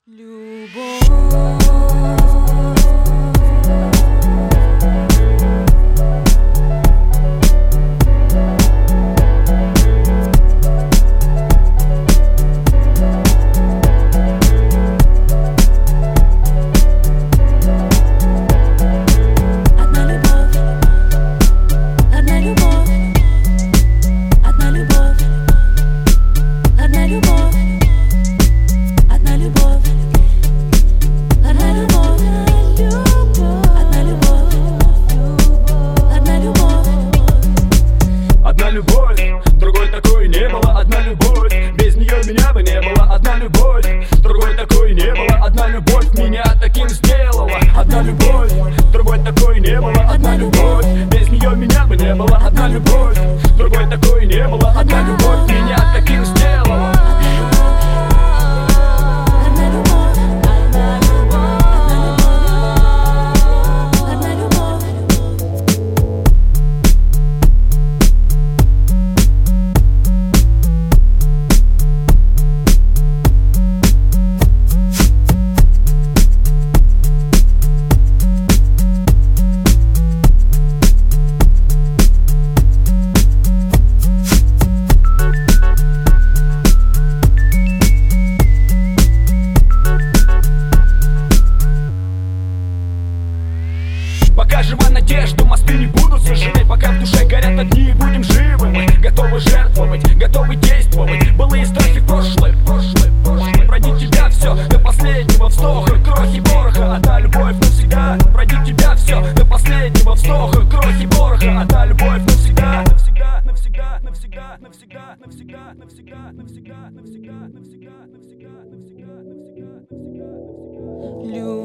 Любовь, другой такой не было, одна любовь. Без нее меня бы не было, одна любовь. Другой такой не было, одна любовь меня таким сделала. Одна любовь, другой такой не было, одна любовь. Без нее меня бы не было, одна любовь. Другой такой не было, одна любовь меня таким сделала. Пока жива надежда, мосты не будут сожжены. Пока в душе горят огни, будем живы. Мы готовы жертвовать, готовы действовать. Былые страхи в прошлое. Пройдет тебя все до последнего вздоха. Крохи пороха, одна любовь навсегда. Пройдет тебя все до последнего вздоха. Крохи пороха, одна любовь навсегда. Навсегда, навсегда, навсегда, навсегда, навсегда, навсегда, навсегда, навсегда, навсегда, навсегда, навсегда, навсегда, навсегда.